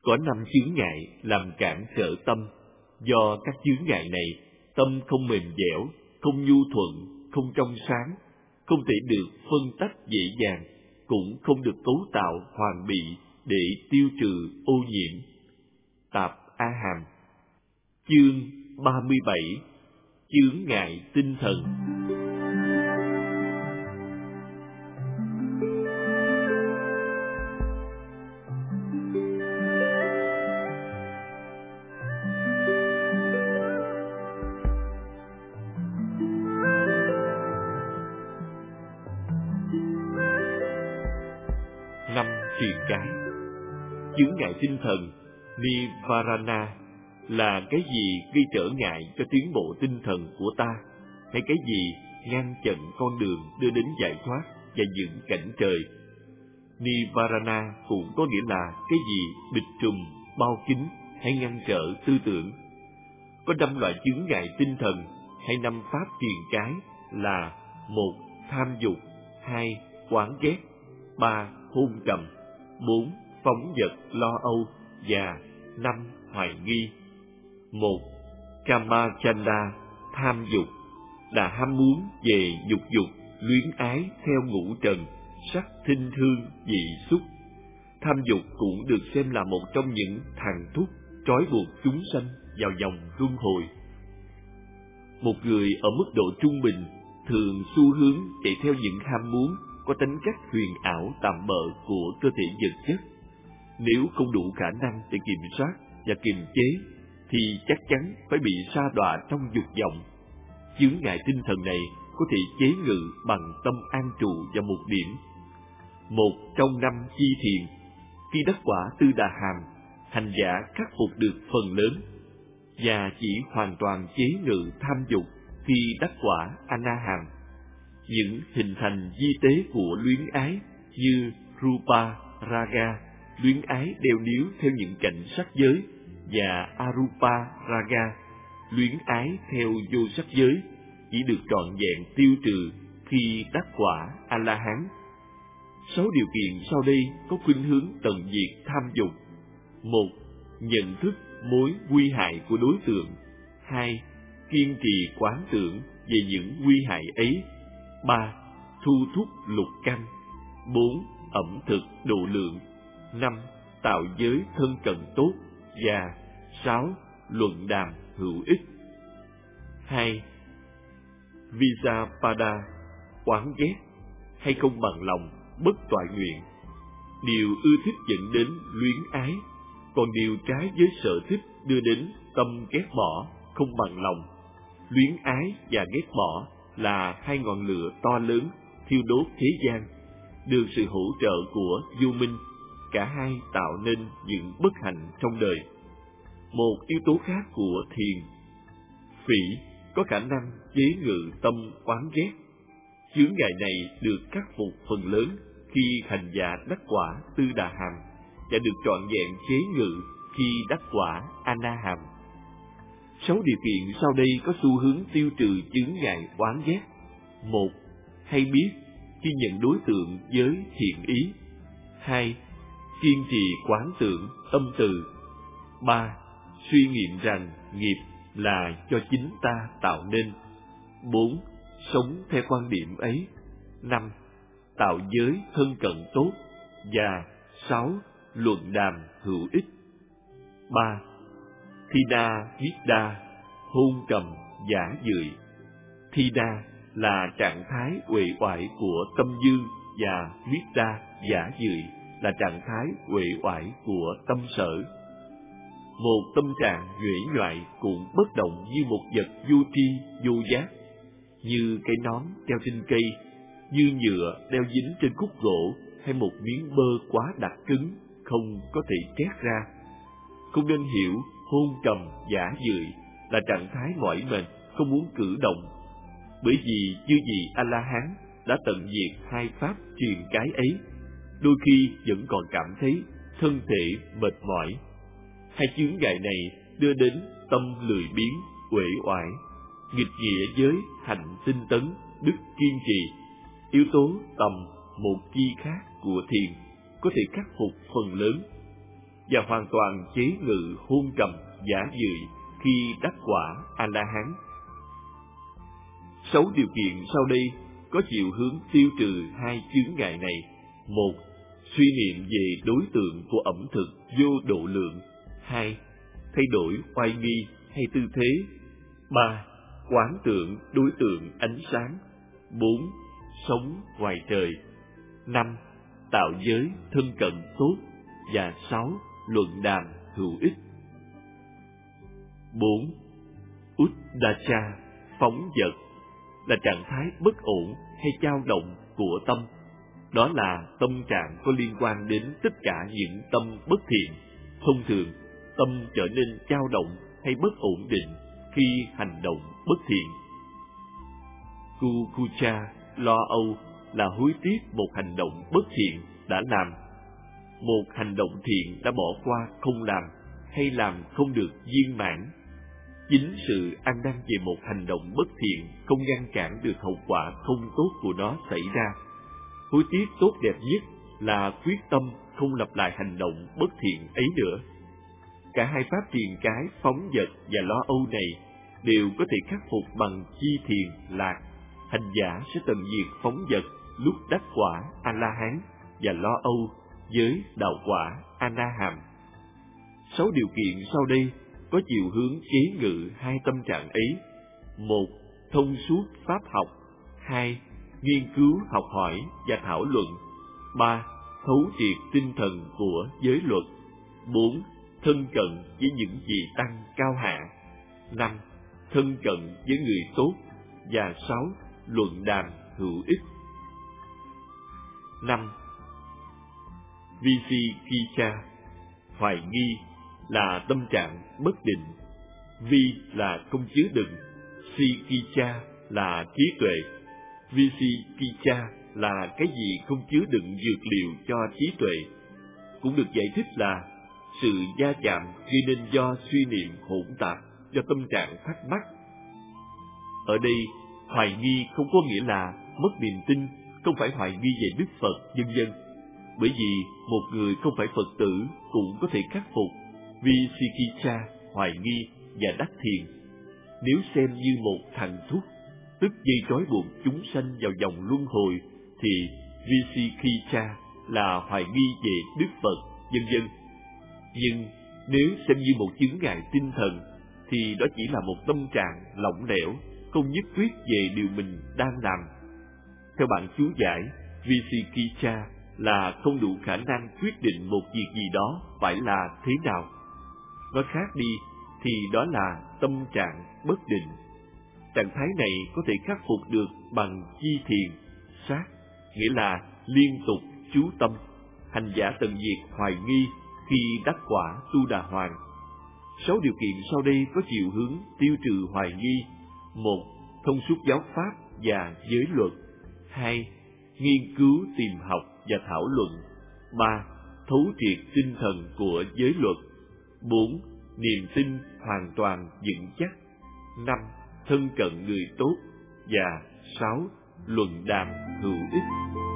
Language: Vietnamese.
Có 5 chướng ngại làm cản trở tâm. Do các chướng ngại này, tâm không mềm dẻo, không nhu thuận, không trong sáng, không thể được phân tách dễ dàng, cũng không được cấu tạo hoàn bị để tiêu trừ ô nhiễm. Tạp A Hàm. Chương 37. Chướng ngại tinh thần. Năm truyền cái. Chướng ngại tinh thần Nivarana là cái gì gây trở ngại cho tiến bộ tinh thần của ta, hay cái gì ngăn chặn con đường đưa đến giải thoát và dựng cảnh trời. Nivarana cũng có nghĩa là cái gì bịt trùm, bao kín hay ngăn trở tư tưởng. Có 5 loại chướng ngại tinh thần hay 5 pháp truyền cái là: 1. Tham dục, 2. Oán ghét, 3. Hôn trầm, 4. Phóng dật lo âu và 5. Hoài nghi. 1. Kamachanda, tham dục, là ham muốn về dục dục, luyến ái theo ngũ trần, sắc thinh thương, dị xúc. Tham dục cũng được xem là một trong những thằng thúc trói buộc chúng sanh vào vòng luân hồi. Một người ở mức độ trung bình thường xu hướng chạy theo những ham muốn có tính cách huyền ảo tạm bợ của cơ thể vật chất. Nếu không đủ khả năng để kiểm soát và kiềm chế, thì chắc chắn phải bị sa đọa trong dục vọng. Chướng ngại tinh thần này có thể chế ngự bằng tâm an trụ vào một điểm. Một trong 5 chi thiền. Khi đắc quả Tư Đà Hàm, hành giả khắc phục được phần lớn và chỉ hoàn toàn chế ngự tham dục khi đắc quả A Na Hàm. Những hình thành di tế của luyến ái như Rupa Raga, luyến ái đeo níu theo những cảnh sắc giới, và Arupa Raga, luyến ái theo vô sắc giới, chỉ được trọn vẹn tiêu trừ khi đắc quả A-la-hán. 6 điều kiện sau đây có khuynh hướng tận diệt tham dục. 1. Nhận thức mối nguy hại của đối tượng. 2. Kiên trì quán tưởng về những nguy hại ấy. 3. Thu thúc lục căn. 4. Ẩm thực độ lượng. 5. Tạo giới thân cận tốt. Và 6. Luận đàm hữu ích. 2. Visapada, oán ghét hay không bằng lòng, bất toại nguyện. Điều ưa thích dẫn đến luyến ái, còn điều trái với sở thích đưa đến tâm ghét bỏ, không bằng lòng. Luyến ái và ghét bỏ là 2 ngọn lửa to lớn thiêu đốt thế gian. Được sự hỗ trợ của vô minh, cả hai tạo nên những bất hạnh trong đời. Một yếu tố khác của thiền phỉ có khả năng chế ngự tâm oán ghét. Chướng ngại này được khắc phục phần lớn khi hành giả đắc quả Tư Đà Hàm và được trọn vẹn chế ngự khi đắc quả A Na Hàm. 6 điều kiện sau đây có xu hướng tiêu trừ chướng ngại oán ghét. 1. Hay biết khi nhận đối tượng với thiện ý. 2. Kiên trì quán tưởng tâm từ. 3. Suy nghiệm rằng nghiệp là do chính ta tạo nên. 4. Sống theo quan điểm ấy. 5. Tạo giới thân cận tốt. Và 6. Luận đàm hữu ích. 3. Thina Vidda, hôn trầm giả dưỡi. Thina là trạng thái uể oải của tâm dương, và Vidda giả dưỡi là trạng thái uể oải của tâm sở. Một tâm trạng uể nhoại cũng bất động như một vật vô tri vô giác, như cái nón treo trên cây, như nhựa đeo dính trên khúc gỗ, hay một miếng bơ quá đặc cứng không có thể trét ra. Không nên hiểu hôn trầm giả dưỡi là trạng thái mỏi mệt, không muốn cử động, bởi vì chư vị A La Hán đã tận diệt 2 pháp truyền cái ấy, đôi khi vẫn còn cảm thấy thân thể mệt mỏi. 2 chướng ngại này đưa đến tâm lười biếng, uể oải, nghịch nghĩa với hạnh tinh tấn, đức kiên trì. Yếu tố tầm một chi khác của thiền có thể khắc phục phần lớn. và hoàn toàn chế ngự hôn trầm giả dưỡi khi đắc quả A-la-hán. 6 điều kiện sau đây có chiều hướng tiêu trừ 2 chướng ngại này. 1. Suy niệm về đối tượng của ẩm thực vô độ lượng. 2. Thay đổi oai nghi hay tư thế. 3. Quán tưởng đối tượng ánh sáng. 4. Sống ngoài trời. 5. Tạo giới thân cận tốt. Và 6. Luận đàm hữu ích. 4. Uddhacca, phóng dật, là trạng thái bất ổn hay dao động của tâm. Đó là tâm trạng có liên quan đến tất cả những tâm bất thiện. Thông thường, tâm trở nên dao động hay bất ổn định khi hành động bất thiện. Kukucha, lo âu, là hối tiếc một hành động bất thiện đã làm. Một hành động thiện đã bỏ qua không làm hay làm không được viên mãn. Chính sự ăn năn về một hành động bất thiện không ngăn cản được hậu quả không tốt của nó xảy ra. Hối tiếc tốt đẹp nhất là quyết tâm không lặp lại hành động bất thiện ấy nữa. Cả hai pháp triền cái phóng dật và lo âu này đều có thể khắc phục bằng chi thiền lạc. Hành giả sẽ tận diệt phóng dật lúc đắc quả A-la-hán và lo âu với đạo quả A-na-hàm. 6 điều kiện sau đây có chiều hướng chế ngự 2 tâm trạng ấy. 1. Thông suốt pháp học. 2. Nghiên cứu học hỏi và thảo luận. 3. Thấu triệt tinh thần của giới luật. 4. Thân cận với những vị tăng cao hạ. 5. Thân cận với người tốt. Và 6. Luận đàm hữu ích. 5. Vicikiccha, hoài nghi, là tâm trạng bất định. Vi là không chứa đựng, Sikiccha là trí tuệ. Vicikiccha là cái gì không chứa đựng dược liệu cho trí tuệ. Cũng được giải thích là sự va chạm gây nên do suy niệm hỗn tạp, do tâm trạng thắc mắc. Ở đây, hoài nghi không có nghĩa là mất niềm tin, không phải hoài nghi về Đức Phật, vân vân. Bởi vì một người không phải Phật tử cũng có thể khắc phục Vicikiccha, hoài nghi và đắc thiền. Nếu xem như một thằng thúc, tức dây trói buộc chúng sanh vào vòng luân hồi, thì Vicikiccha là hoài nghi về Đức Phật, vân vân. Nhưng nếu xem như một chứng ngại tinh thần, thì đó chỉ là một tâm trạng lỏng lẻo, không nhất quyết về điều mình đang làm. Theo bản chú giải, Vicikiccha là không đủ khả năng quyết định một việc gì đó phải là thế nào. Nói khác đi, thì đó là tâm trạng bất định. Trạng thái này có thể khắc phục được bằng chi thiền, sát, nghĩa là liên tục chú tâm. Hành giả tận diệt hoài nghi khi đắc quả Tu Đà Hoàng. 6 điều kiện sau đây có chiều hướng tiêu trừ hoài nghi. 1. Thông suốt giáo pháp và giới luật. 2. Nghiên cứu tìm học và thảo luận. 3. Thấu triệt tinh thần của giới luật. 4. Niềm tin hoàn toàn vững chắc. 5. Thân cận người tốt. Và 6. Luận đàm hữu ích.